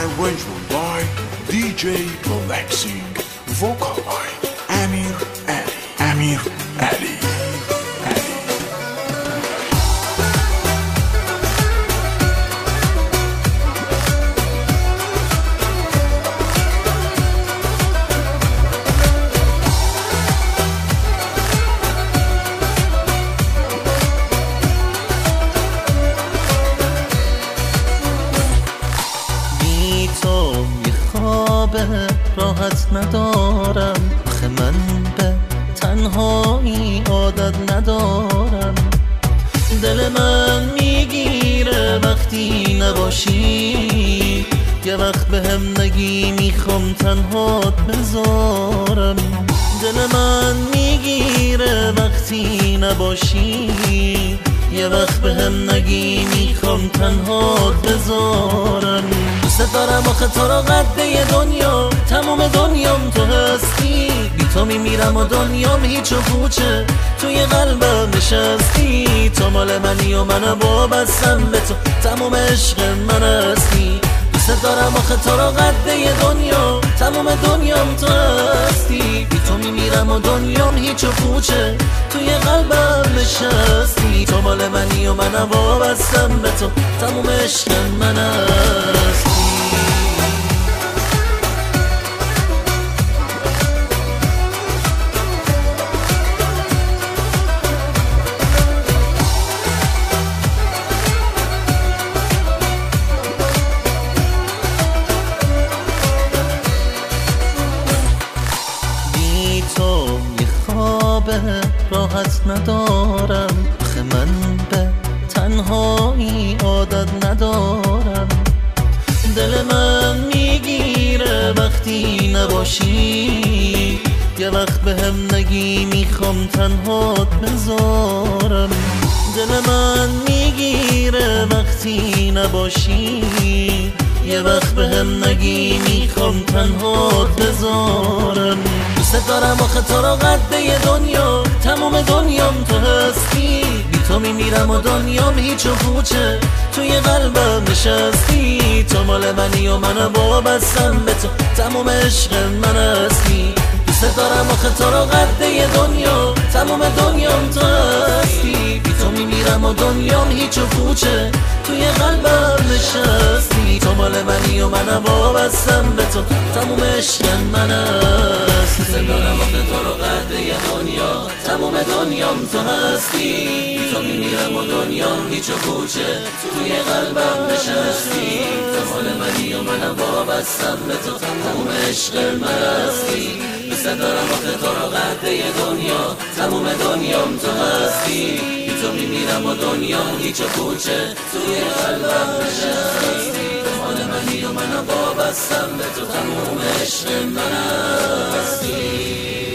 arrangement by DJ Relaxing, vocal by Amir Ali. راحت ندارم، آخه من به تنهایی عادت ندارم. دل من میگیره وقتی نباشی، یه وقت به هم نگی میخوام تنهات بذارم. دل من میگیره وقتی نباشی، یه وقت به هم نگی میخوام تنهات بذارم. دوست دارم آخه تو را قده دنیا، تمام دنیام تو هستی. بی تو میمیرم و دنیام هیچ و پوچه، توی قلبم نشستی. تو مال منی و من وابستم به تو، تمام عشق من هستی. دوست دارم آخه تو را قده دنیا، تمام دنیام تو هستی. بی تو میمیرم و دنیام هیچ و پوچه، توی قلبم نشستی. تو مال منی و من وابستم به تو، تمام عشق من هستی. راحت ندارم، آخه من به تنهایی عادت ندارم. دل من میگیره وقتی نباشی، یه وقت به هم نگی میخوام تنهات بذارم. دل من میگیره وقتی نباشی، یه وقت به هم نگی میخوام تنهات بذارم. دوست دارم آخه تو را قده دنیا، تمام دنیام تو هستی. بی تو میمیرم و دنیام هیچ و پوچه، توی قلبم نشستی. تو مال منی و من وابستم به تو، تمام عشق من هستی. دوست دارم آخه تو را قده دنیا، تمام دنیام تو هستی. بی تو میمیرم و دنیام هیچ و پوچه، توی قلبم نشستی. تو مال منی و من وابستم به تو، تمام عشق من هستی. دوست دارم آخه تو را قده دنیا، تمام دنیام تو هستی. بی تو میمیرم و دنیام هیچ و پوچه، توی قلبم نشستی. تو مال منی و من وابستم به تو، تمام عشق من هستی. دوست دارم آخه تو را قده دنیا، تمام دنیام تو هستی. بی تو میمیرم و دنیام هیچ و پوچه، توی قلبم نشستی. تو مال منی و من وابستم به تو، تمام عشق من هستی.